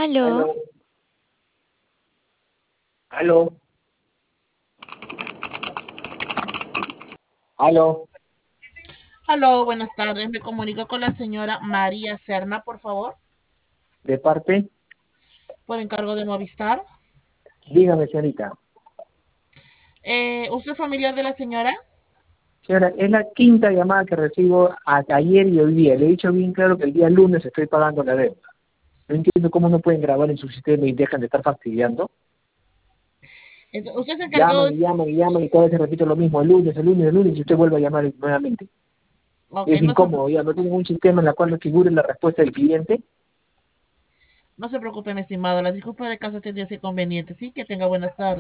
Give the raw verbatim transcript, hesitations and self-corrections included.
Aló, Aló, aló, aló, Aló, buenas tardes. Me comunico con la señora María Serna, por favor, de parte, por encargo de Movistar. dígame, señorita. Eh, ¿Usted es familiar de la señora? Señora, es la quinta llamada que recibo hasta ayer y hoy día. Le he dicho bien claro que el día lunes estoy pagando la deuda. No entiendo cómo no pueden grabar en su sistema y dejan de estar fastidiando. Ent- Usted se encargó Llaman de... y llaman y llaman y cada vez se repito lo mismo, el lunes, el lunes, el lunes, y usted vuelve a llamar nuevamente. Ok, Es no se, incómodo, ya no tienen un sistema en el cual no figure la respuesta del cliente. no se preocupe, mi estimado. La disculpa de caso tendría ese inconveniente. Sí, que tenga buenas tardes.